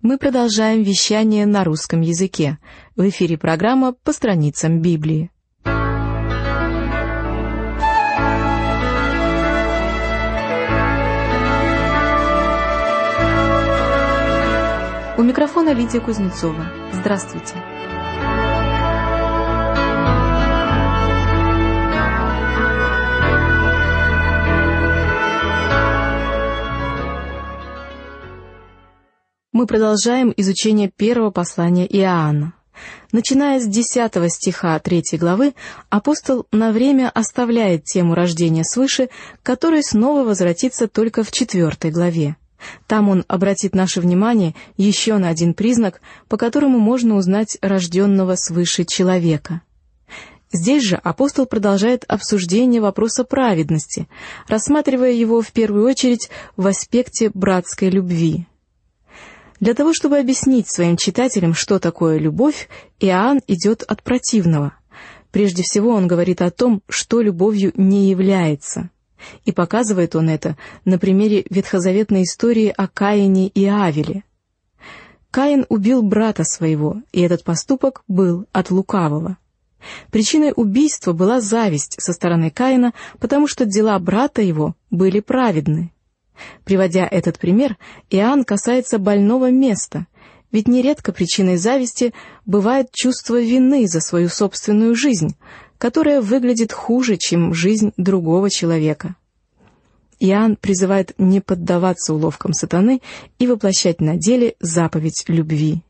Мы продолжаем вещание на русском языке. В эфире программа «По страницам Библии». У микрофона Лидия Кузнецова. Здравствуйте. Мы продолжаем изучение первого послания Иоанна. Начиная с 10 стиха 3 главы, апостол на время оставляет тему рождения свыше, которая снова возвратится только в 4 главе. Там он обратит наше внимание еще на один признак, по которому можно узнать рожденного свыше человека. Здесь же апостол продолжает обсуждение вопроса праведности, рассматривая его в первую очередь в аспекте братской любви. Для того, чтобы объяснить своим читателям, что такое любовь, Иоанн идет от противного. Прежде всего он говорит о том, что любовью не является. И показывает он это на примере ветхозаветной истории о Каине и Авеле. Каин убил брата своего, и этот поступок был от лукавого. Причиной убийства была зависть со стороны Каина, потому что дела брата его были праведны. Приводя этот пример, Иоанн касается больного места, ведь нередко причиной зависти бывает чувство вины за свою собственную жизнь, которая выглядит хуже, чем жизнь другого человека. Иоанн призывает не поддаваться уловкам сатаны и воплощать на деле заповедь любви.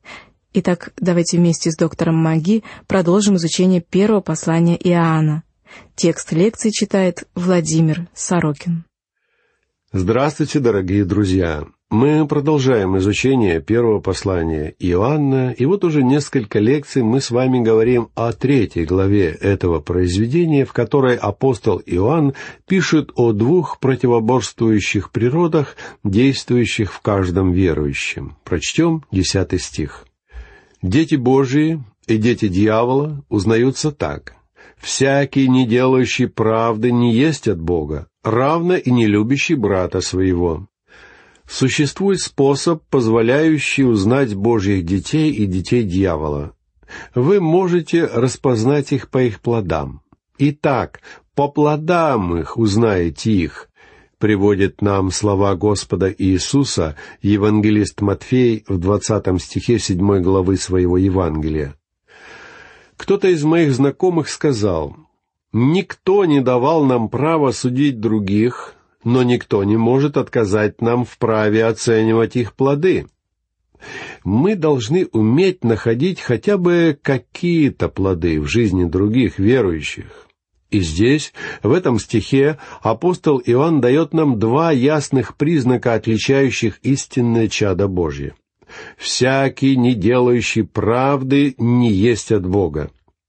Итак, давайте вместе с доктором Маги продолжим изучение первого послания Иоанна. Текст лекции читает Владимир Сорокин. Здравствуйте, дорогие друзья! Мы продолжаем изучение первого послания Иоанна, и вот уже несколько лекций мы с вами говорим о 3 главе этого произведения, в которой апостол Иоанн пишет о 2 противоборствующих природах, действующих в каждом верующем. Прочтем 10 стих. «Дети Божии и дети дьявола узнаются так. Всякий, не делающий правды, не есть от Бога, равно и не любящий брата своего. Существует способ, позволяющий узнать Божьих детей и детей дьявола. Вы можете распознать их по их плодам. Итак, по плодам их узнаете их», приводит нам слова Господа Иисуса евангелист Матфей в 20 стихе 7 главы своего Евангелия. Кто-то из моих знакомых сказал: «Никто не давал нам права судить других, но никто не может отказать нам в праве оценивать их плоды». Мы должны уметь находить хотя бы какие-то плоды в жизни других верующих. И здесь, в этом стихе, апостол Иоанн дает нам 2 ясных признака, отличающих истинное чадо Божье. «Всякий, не делающий правды, не есть от Бога».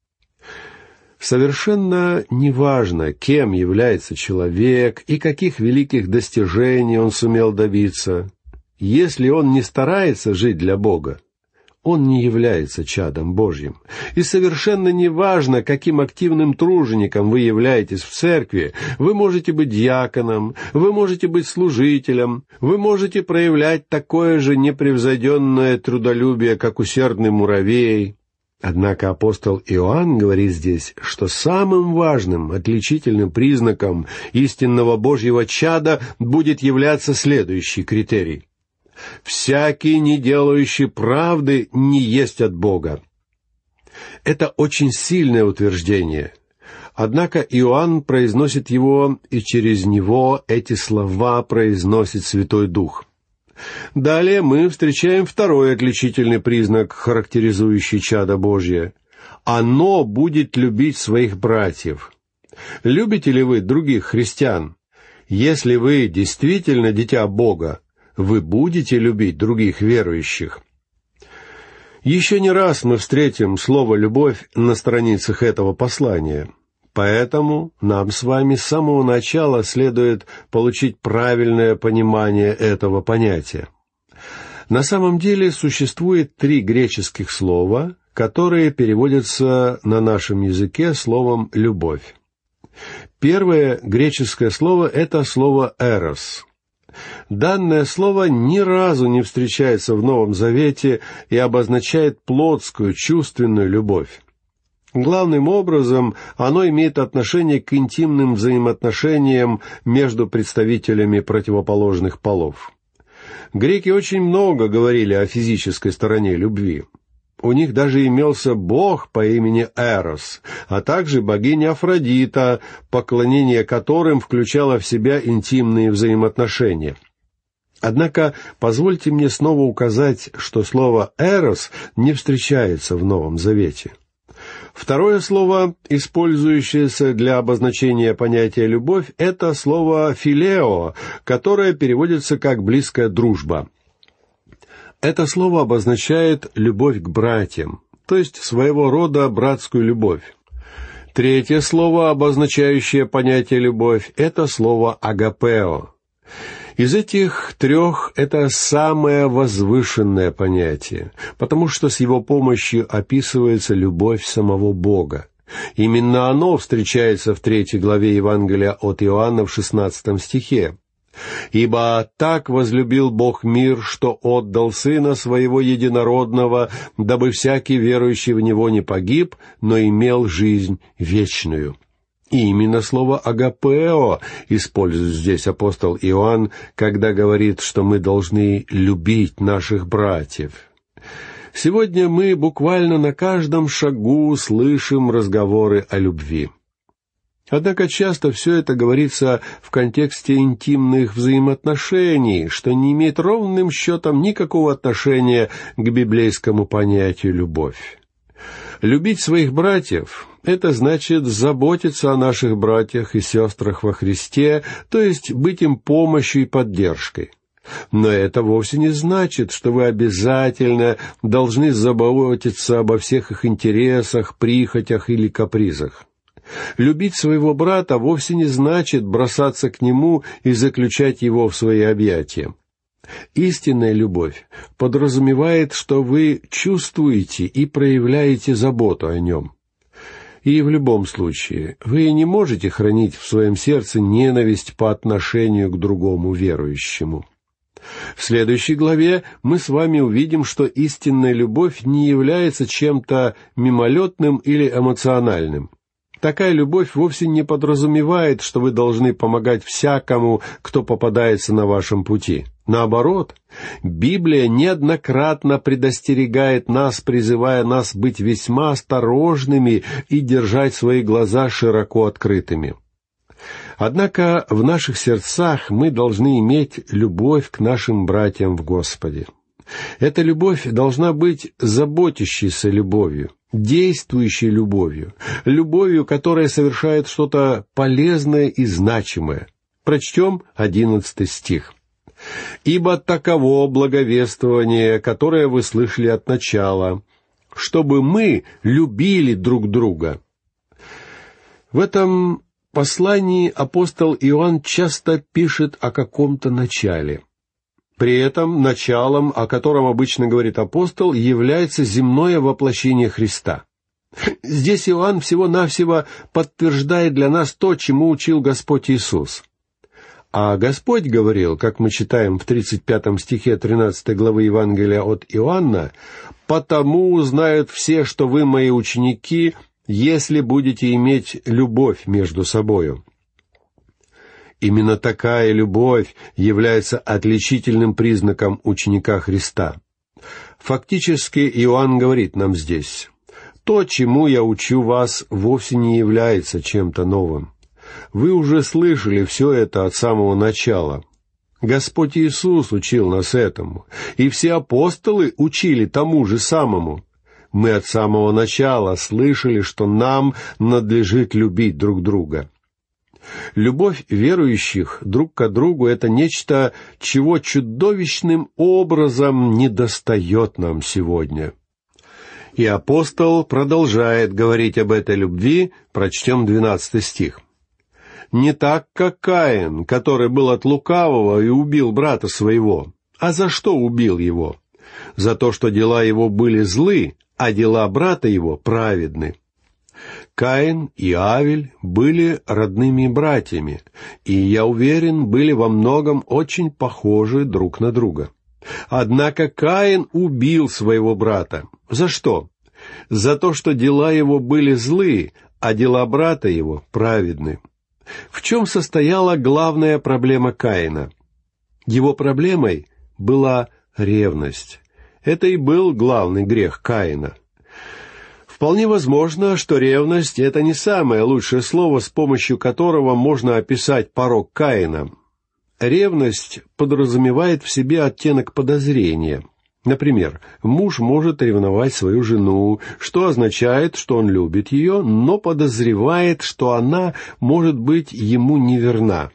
Совершенно неважно, кем является человек и каких великих достижений он сумел добиться. Если он не старается жить для Бога, он не является чадом Божьим. И совершенно неважно, каким активным тружеником вы являетесь в церкви, вы можете быть диаконом, вы можете быть служителем, вы можете проявлять такое же непревзойденное трудолюбие, как усердный муравей. Однако апостол Иоанн говорит здесь, что самым важным отличительным признаком истинного Божьего чада будет являться следующий критерий. «Всякий, не делающий правды, не есть от Бога». Это очень сильное утверждение. Однако Иоанн произносит его, и через него эти слова произносит Святой Дух. Далее мы встречаем второй отличительный признак, характеризующий чадо Божье. Оно будет любить своих братьев. Любите ли вы других христиан? Если вы действительно дитя Бога, вы будете любить других верующих. Еще не раз мы встретим слово «любовь» на страницах этого послания. Поэтому нам с вами с самого начала следует получить правильное понимание этого понятия. На самом деле существует 3 греческих слова, которые переводятся на нашем языке словом «любовь». Первое греческое слово — это слово «эрос». Данное слово ни разу не встречается в Новом Завете и обозначает плотскую, чувственную любовь. Главным образом оно имеет отношение к интимным взаимоотношениям между представителями противоположных полов. Греки очень много говорили о физической стороне любви. У них даже имелся бог по имени Эрос, а также богиня Афродита, поклонение которым включало в себя интимные взаимоотношения. Однако позвольте мне снова указать, что слово «эрос» не встречается в Новом Завете. Второе слово, использующееся для обозначения понятия «любовь», это слово «филео», которое переводится как «близкая дружба». Это слово обозначает любовь к братьям, то есть своего рода братскую любовь. Третье слово, обозначающее понятие «любовь», это слово «агапео». Из этих трех это самое возвышенное понятие, потому что с его помощью описывается любовь самого Бога. Именно оно встречается в 3 главе Евангелия от Иоанна в 16 стихе. «Ибо так возлюбил Бог мир, что отдал Сына Своего Единородного, дабы всякий верующий в Него не погиб, но имел жизнь вечную». И именно слово «агапео» использует здесь апостол Иоанн, когда говорит, что мы должны любить наших братьев. Сегодня мы буквально на каждом шагу слышим разговоры о любви. Однако часто все это говорится в контексте интимных взаимоотношений, что не имеет ровным счетом никакого отношения к библейскому понятию «любовь». Любить своих братьев — это значит заботиться о наших братьях и сестрах во Христе, то есть быть им помощью и поддержкой. Но это вовсе не значит, что вы обязательно должны заботиться обо всех их интересах, прихотях или капризах. Любить своего брата вовсе не значит бросаться к нему и заключать его в свои объятия. Истинная любовь подразумевает, что вы чувствуете и проявляете заботу о нем. И в любом случае вы не можете хранить в своем сердце ненависть по отношению к другому верующему. В следующей главе мы с вами увидим, что истинная любовь не является чем-то мимолетным или эмоциональным. Такая любовь вовсе не подразумевает, что вы должны помогать всякому, кто попадается на вашем пути. Наоборот, Библия неоднократно предостерегает нас, призывая нас быть весьма осторожными и держать свои глаза широко открытыми. Однако в наших сердцах мы должны иметь любовь к нашим братьям в Господе. Эта любовь должна быть заботящейся любовью, действующей любовью, любовью, которая совершает что-то полезное и значимое. Прочтем 11 стих. «Ибо таково благовествование, которое вы слышали от начала, чтобы мы любили друг друга». В этом послании апостол Иоанн часто пишет о каком-то начале. При этом началом, о котором обычно говорит апостол, является земное воплощение Христа. Здесь Иоанн всего-навсего подтверждает для нас то, чему учил Господь Иисус. А Господь говорил, как мы читаем в 35 стихе 13 главы Евангелия от Иоанна, «Потому узнают все, что вы мои ученики, если будете иметь любовь между собою». Именно такая любовь является отличительным признаком ученика Христа. Фактически Иоанн говорит нам здесь: «То, чему я учу вас, вовсе не является чем-то новым. Вы уже слышали все это от самого начала. Господь Иисус учил нас этому, и все апостолы учили тому же самому. Мы от самого начала слышали, что нам надлежит любить друг друга». Любовь верующих друг к другу — это нечто, чего чудовищным образом недостает нам сегодня. И апостол продолжает говорить об этой любви, прочтем 12 стих. «Не так, как Каин, который был от лукавого и убил брата своего. А за что убил его? За то, что дела его были злы, а дела брата его праведны. Каин и Авель были родными братьями, и, я уверен, были во многом очень похожи друг на друга. Однако Каин убил своего брата. За что? За то, что дела его были злы, а дела брата его праведны. В чем состояла главная проблема Каина? Его проблемой была ревность. Это и был главный грех Каина. Вполне возможно, что ревность — это не самое лучшее слово, с помощью которого можно описать порок Каина. Ревность подразумевает в себе оттенок подозрения. Например, муж может ревновать свою жену, что означает, что он любит ее, но подозревает, что она может быть ему неверна.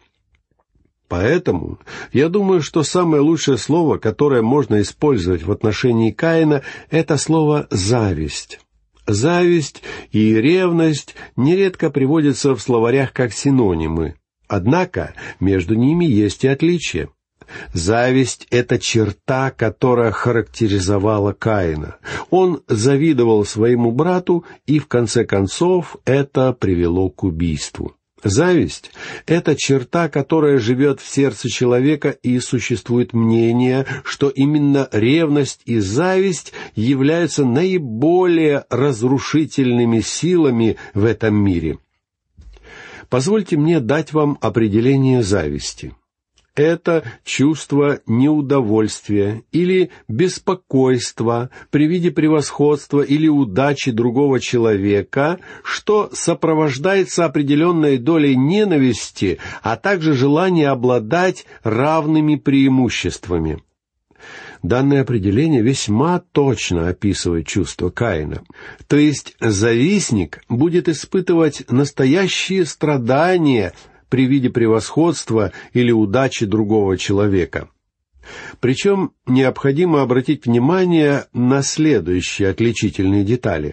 Поэтому я думаю, что самое лучшее слово, которое можно использовать в отношении Каина, это слово «зависть». Зависть и ревность нередко приводятся в словарях как синонимы. Однако между ними есть и отличия. Зависть — это черта, которая характеризовала Каина. Он завидовал своему брату, и в конце концов это привело к убийству. Зависть — это черта, которая живет в сердце человека, и существует мнение, что именно ревность и зависть являются наиболее разрушительными силами в этом мире. Позвольте мне дать вам определение зависти. Это чувство неудовольствия или беспокойства при виде превосходства или удачи другого человека, что сопровождается определенной долей ненависти, а также желание обладать равными преимуществами. Данное определение весьма точно описывает чувство Каина. То есть завистник будет испытывать настоящие страдания при виде превосходства или удачи другого человека. Причем необходимо обратить внимание на следующие отличительные детали.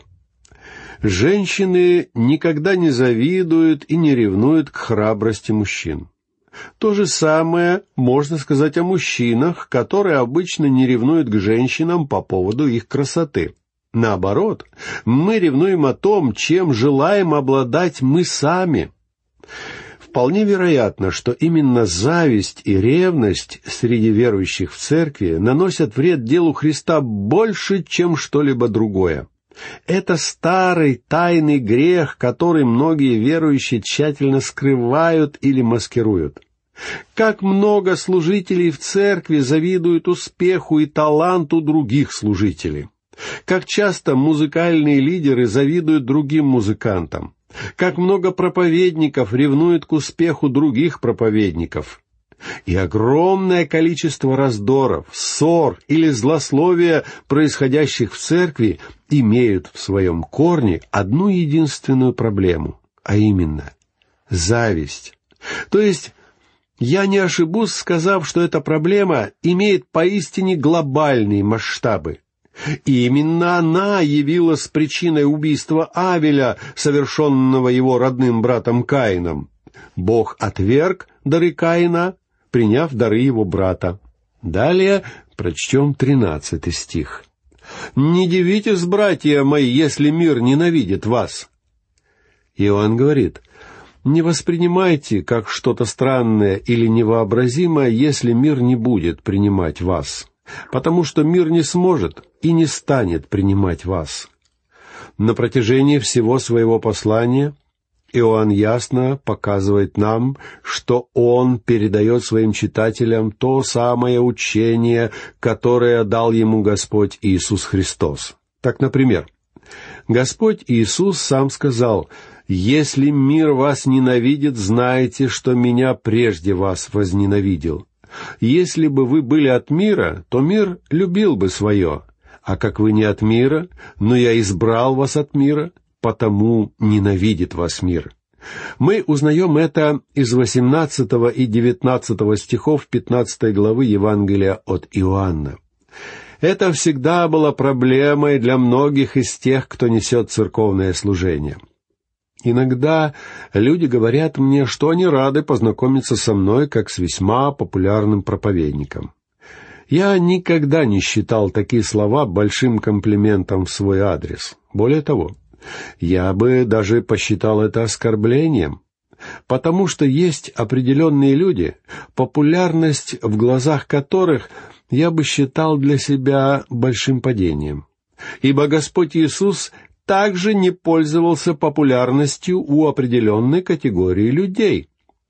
Женщины никогда не завидуют и не ревнуют к храбрости мужчин. То же самое можно сказать о мужчинах, которые обычно не ревнуют к женщинам по поводу их красоты. Наоборот, мы ревнуем о том, чем желаем обладать мы сами. Вполне вероятно, что именно зависть и ревность среди верующих в церкви наносят вред делу Христа больше, чем что-либо другое. Это старый тайный грех, который многие верующие тщательно скрывают или маскируют. Как много служителей в церкви завидуют успеху и таланту других служителей. Как часто музыкальные лидеры завидуют другим музыкантам. Как много проповедников ревнуют к успеху других проповедников. И огромное количество раздоров, ссор или злословия, происходящих в церкви, имеют в своем корне одну единственную проблему, а именно зависть. То есть, я не ошибусь, сказав, что эта проблема имеет поистине глобальные масштабы. И именно она явилась причиной убийства Авеля, совершенного его родным братом Каином. Бог отверг дары Каина, приняв дары его брата. Далее прочтем 13 стих. «Не дивитесь, братья мои, если мир ненавидит вас». Иоанн говорит: «Не воспринимайте как что-то странное или невообразимое, если мир не будет принимать вас, потому что мир не сможет и не станет принимать вас». На протяжении всего своего послания Иоанн ясно показывает нам, что он передает своим читателям то самое учение, которое дал ему Господь Иисус Христос. Так, например, Господь Иисус сам сказал: «Если мир вас ненавидит, знайте, что меня прежде вас возненавидел. Если бы вы были от мира, то мир любил бы свое. А как вы не от мира, но я избрал вас от мира, потому ненавидит вас мир». Мы узнаем это из 18 и 19 стихов 15 главы Евангелия от Иоанна. Это всегда была проблемой для многих из тех, кто несет церковное служение. Иногда люди говорят мне, что они рады познакомиться со мной как с весьма популярным проповедником. Я никогда не считал такие слова большим комплиментом в свой адрес. Более того, Я бы даже посчитал это оскорблением, потому что есть определенные люди, популярность в глазах которых я бы считал для себя большим падением. Ибо Господь Иисус также не пользовался популярностью у определенной категории людей.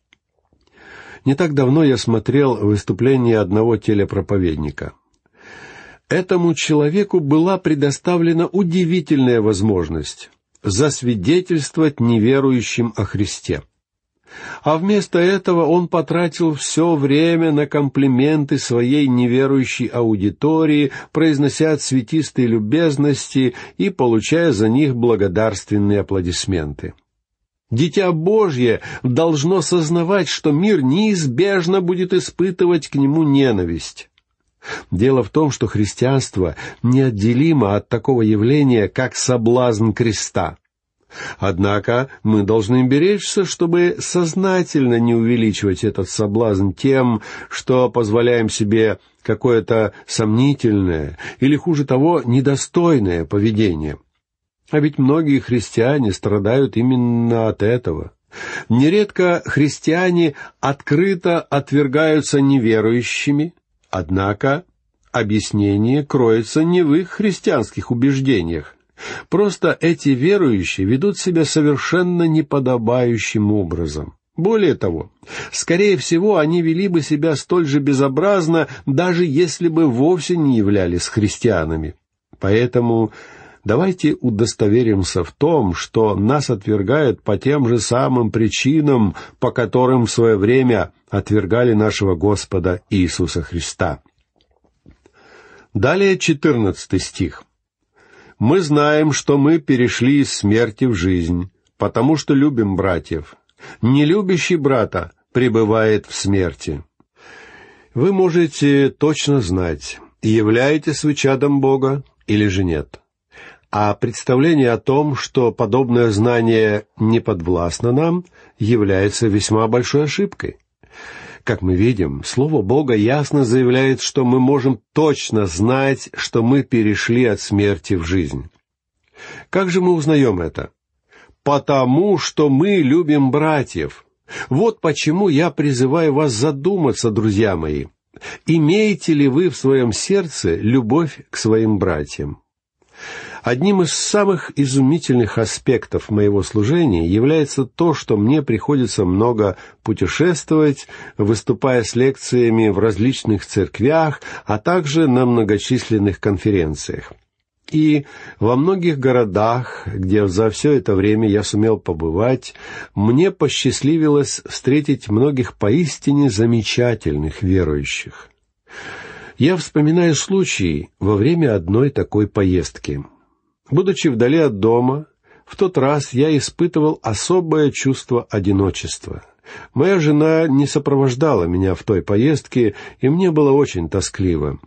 Не так давно я смотрел выступление одного телепроповедника. Этому человеку была предоставлена удивительная возможность засвидетельствовать неверующим о Христе. А вместо этого он потратил все время на комплименты своей неверующей аудитории, произнося цветистые любезности и получая за них благодарственные аплодисменты. Дитя Божье должно сознавать, что мир неизбежно будет испытывать к нему ненависть. Дело в том, что христианство неотделимо от такого явления, как соблазн креста. Однако мы должны беречься, чтобы сознательно не увеличивать этот соблазн тем, что позволяем себе какое-то сомнительное или, хуже того, недостойное поведение. А ведь многие христиане страдают именно от этого. Нередко христиане открыто отвергаются неверующими, однако объяснение кроется не в их христианских убеждениях. Просто эти верующие ведут себя совершенно неподобающим образом. Более того, скорее всего, они вели бы себя столь же безобразно, даже если бы вовсе не являлись христианами. Поэтому давайте удостоверимся в том, что нас отвергают по тем же самым причинам, по которым в свое время отвергали нашего Господа Иисуса Христа. Далее 14 стих. «Мы знаем, что мы перешли из смерти в жизнь, потому что любим братьев. Нелюбящий брата пребывает в смерти». Вы можете точно знать, являетесь вы чадом Бога или же нет. А представление о том, что подобное знание не подвластно нам, является весьма большой ошибкой. Как мы видим, Слово Бога ясно заявляет, что мы можем точно знать, что мы перешли от смерти в жизнь. Как же мы узнаем это? Потому что мы любим братьев. Вот почему я призываю вас задуматься, друзья мои. Имеете ли вы в своем сердце любовь к своим братьям? Одним из самых изумительных аспектов моего служения является то, что мне приходится много путешествовать, выступая с лекциями в различных церквях, а также на многочисленных конференциях. И во многих городах, где за все это время я сумел побывать, мне посчастливилось встретить многих поистине замечательных верующих. Я вспоминаю случай во время одной такой поездки. Будучи вдали от дома, в тот раз я испытывал особое чувство одиночества. Моя жена не сопровождала меня в той поездке, и мне было очень тоскливо.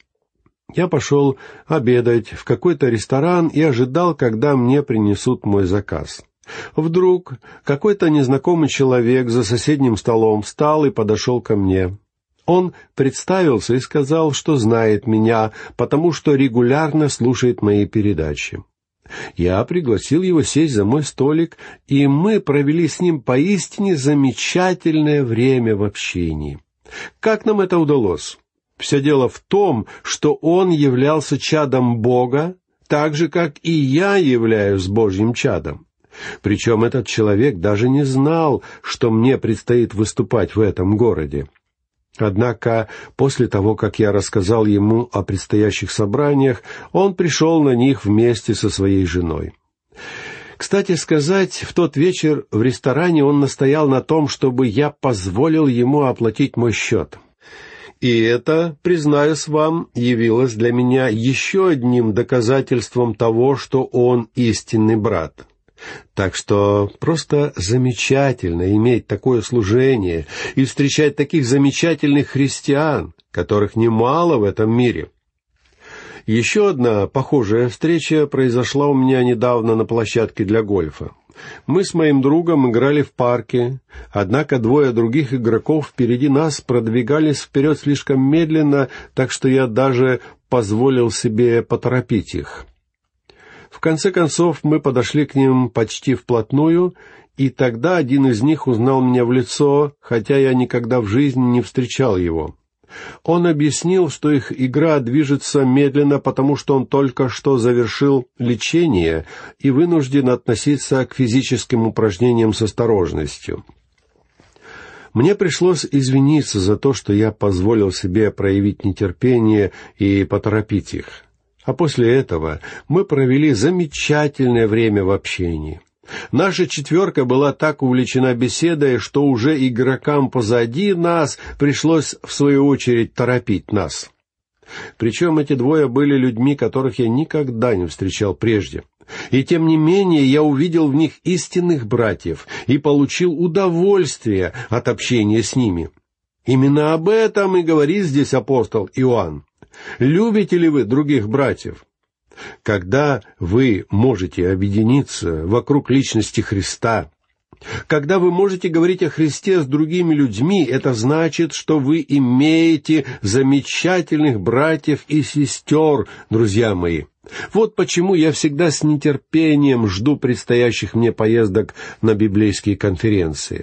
Я пошел обедать в какой-то ресторан и ожидал, когда мне принесут мой заказ. Вдруг какой-то незнакомый человек за соседним столом встал и подошел ко мне. Он представился и сказал, что знает меня, потому что регулярно слушает мои передачи. Я пригласил его сесть за мой столик, и мы провели с ним поистине замечательное время в общении. Как нам это удалось? Все дело в том, что он являлся чадом Бога, так же, как и я являюсь Божьим чадом. Причем этот человек даже не знал, что мне предстоит выступать в этом городе. Однако, после того, как я рассказал ему о предстоящих собраниях, он пришел на них вместе со своей женой. Кстати сказать, в тот вечер в ресторане он настоял на том, чтобы я позволил ему оплатить мой счет. И это, признаюсь вам, явилось для меня еще одним доказательством того, что он истинный брат. Так что просто замечательно иметь такое служение и встречать таких замечательных христиан, которых немало в этом мире. Еще одна похожая встреча произошла у меня недавно на площадке для гольфа. Мы с моим другом играли в парке, однако двое других игроков впереди нас продвигались вперед слишком медленно, так что я даже позволил себе поторопить их. В конце концов, мы подошли к ним почти вплотную, и тогда один из них узнал меня в лицо, хотя я никогда в жизни не встречал его. Он объяснил, что их игра движется медленно, потому что он только что завершил лечение и вынужден относиться к физическим упражнениям с осторожностью. Мне пришлось извиниться за то, что я позволил себе проявить нетерпение и поторопить их. А после этого мы провели замечательное время в общении. Наша четверка была так увлечена беседой, что уже игрокам позади нас пришлось, в свою очередь, торопить нас. Причем эти двое были людьми, которых я никогда не встречал прежде. И тем не менее я увидел в них истинных братьев и получил удовольствие от общения с ними. Именно об этом и говорит здесь апостол Иоанн. Любите ли вы других братьев? Когда вы можете объединиться вокруг личности Христа, когда вы можете говорить о Христе с другими людьми, это значит, что вы имеете замечательных братьев и сестер, друзья мои. Вот почему я всегда с нетерпением жду предстоящих мне поездок на библейские конференции.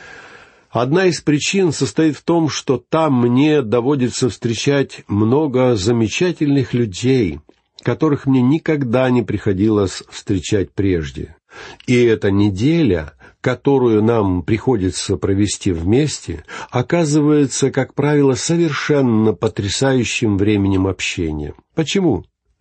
Одна из причин состоит в том, что там мне доводится встречать много замечательных людей, которых мне никогда не приходилось встречать прежде. И эта неделя, которую нам приходится провести вместе, оказывается, как правило, совершенно потрясающим временем общения. Почему?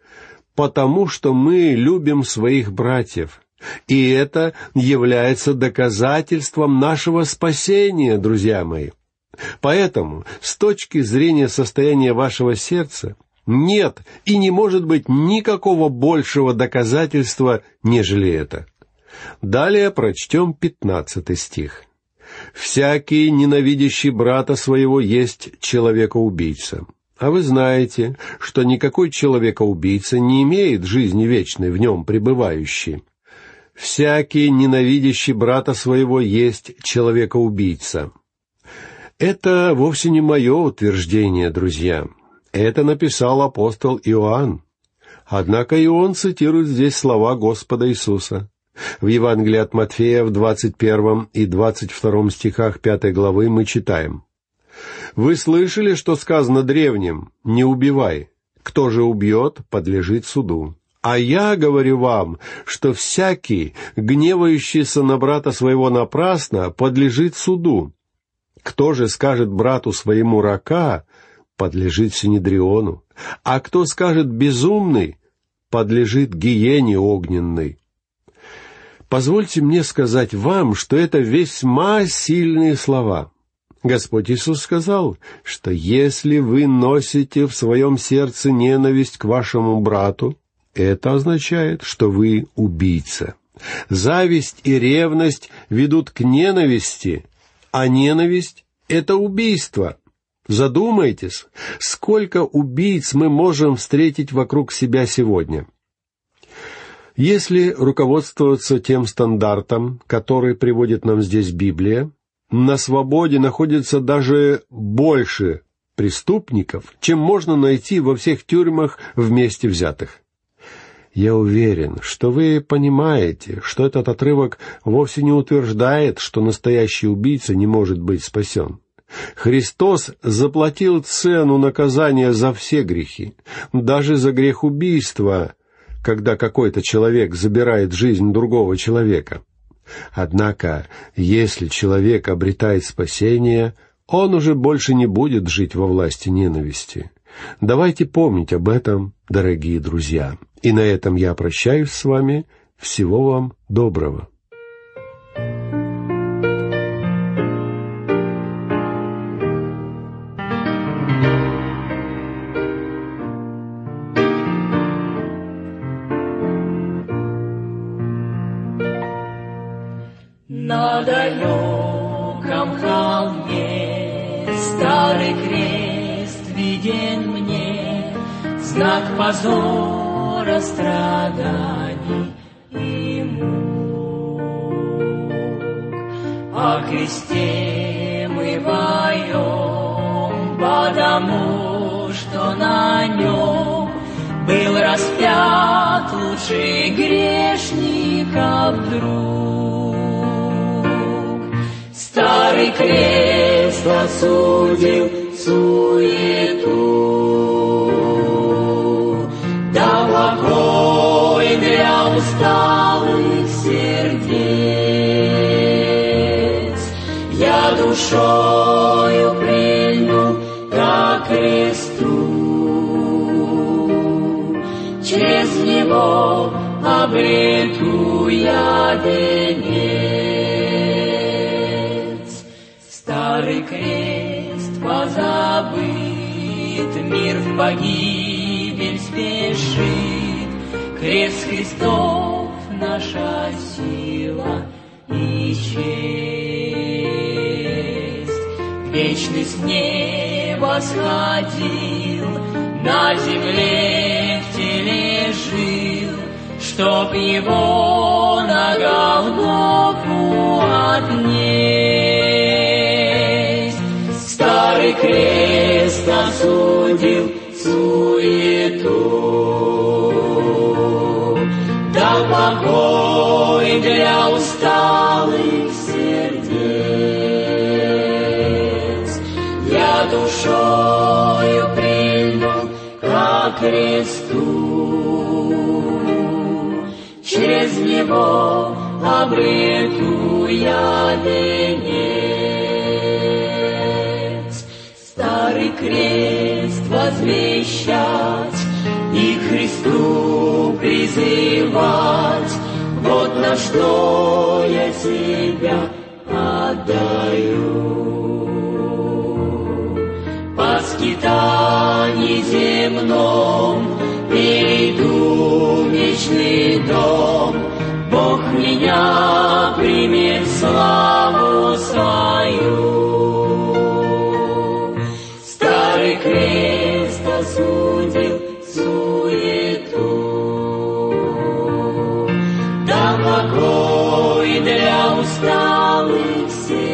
Потому что мы любим своих братьев, и это является доказательством нашего спасения, друзья мои. Поэтому, с точки зрения состояния вашего сердца, нет и не может быть никакого большего доказательства, нежели это. Далее прочтем 15 стих. «Всякий, ненавидящий брата своего, есть человекоубийца. А вы знаете, что никакой человекоубийца не имеет жизни вечной в нем пребывающей. Всякий, ненавидящий брата своего, есть человекоубийца». Это вовсе не мое утверждение, друзья. Это написал апостол Иоанн. Однако и он цитирует здесь слова Господа Иисуса. В Евангелии от Матфея в 21 и 22 стихах 5 главы мы читаем: «Вы слышали, что сказано древним: не убивай. Кто же убьет, подлежит суду. А я говорю вам, что всякий, гневающийся на брата своего напрасно, подлежит суду. Кто же скажет брату своему рака, подлежит синедриону, а кто скажет безумный, подлежит гиене огненной». Позвольте мне сказать вам, что это весьма сильные слова. Господь Иисус сказал, что если вы носите в своем сердце ненависть к вашему брату, это означает, что вы убийца. Зависть и ревность ведут к ненависти, а ненависть — это убийство. Задумайтесь, сколько убийц мы можем встретить вокруг себя сегодня. Если руководствоваться тем стандартом, который приводит нам здесь Библия, на свободе находится даже больше преступников, чем можно найти во всех тюрьмах вместе взятых. Я уверен, что вы понимаете, что этот отрывок вовсе не утверждает, что настоящий убийца не может быть спасен. Христос заплатил цену наказания за все грехи, даже за грех убийства, когда какой-то человек забирает жизнь другого человека. Однако, если человек обретает спасение, он уже больше не будет жить во власти ненависти. Давайте помнить об этом, дорогие друзья. И на этом я прощаюсь с вами. Всего вам доброго. На далеком холме старый крест виден мне, знак позора, страданий и мук. О кресте мы поем, потому что на нем был распят от лучших грешников друг. Старый крест осудил суету, дал покой для усталых сердец. Я душою прильну ко кресту, через него обрету я венец. Старый крест позабыт, мир в погибель спешит. Крест Христов — наша сила и честь. Вечность не восходил, на земле в теле жил, чтоб его на Голгофу отнесть. Старый крест осудил суету, дал покой для усталых сердец. Я душою прильну ко кресту, через него обрету я венец. Старый крест возвещать и к Христу призывать, вот на что я себя отдаю. По скитании земном перейду в вечный дом, Бог меня примет в славу свою. Старый крест осудил суету, дал покой для усталых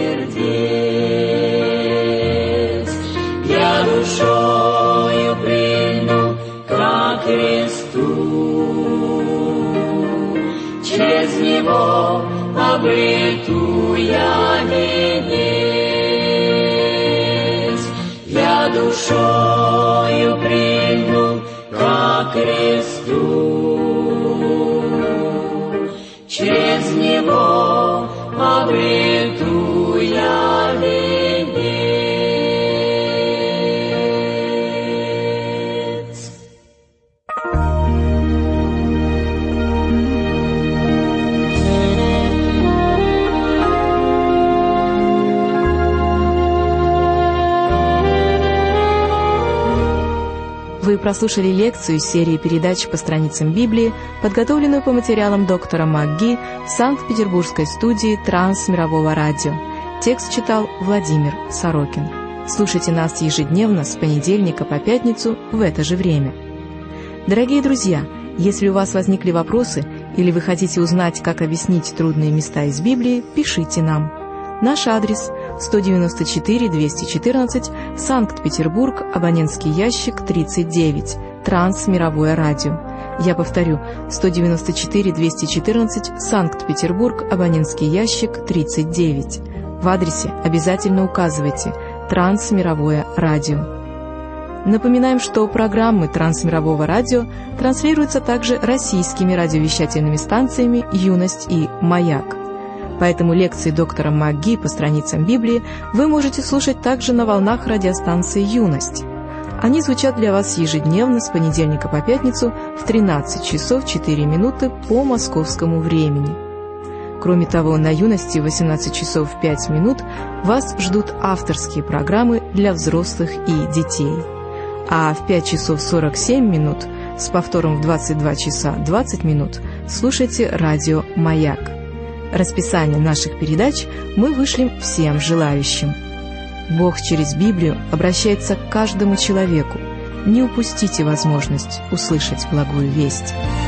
сердец. Я душою прильну ко кресту, через него обрету я венец. Я душою прильну ко кресту, через него обрету я венец. Вы прослушали лекцию из серии передач по страницам Библии, подготовленную по материалам доктора МакГи в Санкт-Петербургской студии Трансмирового радио. Текст читал Владимир Сорокин. Слушайте нас ежедневно с понедельника по пятницу в это же время. Дорогие друзья, если у вас возникли вопросы или вы хотите узнать, как объяснить трудные места из Библии, пишите нам. Наш адрес – 194-214, Санкт-Петербург, абонентский ящик 39, Трансмировое радио. Я повторю, 194-214, Санкт-Петербург, абонентский ящик 39. В адресе обязательно указывайте «Трансмировое радио». Напоминаем, что программы Трансмирового радио транслируются также российскими радиовещательными станциями «Юность» и «Маяк». Поэтому лекции доктора МакГи по страницам Библии вы можете слушать также на волнах радиостанции «Юность». Они звучат для вас ежедневно с понедельника по пятницу в 13 часов 4 минуты по московскому времени. Кроме того, на «Юности» в 18 часов 5 минут вас ждут авторские программы для взрослых и детей. А в 5 часов 47 минут с повтором в 22 часа 20 минут слушайте радио «Маяк». Расписание наших передач мы вышлем всем желающим. Бог через Библию обращается к каждому человеку. Не упустите возможность услышать благую весть.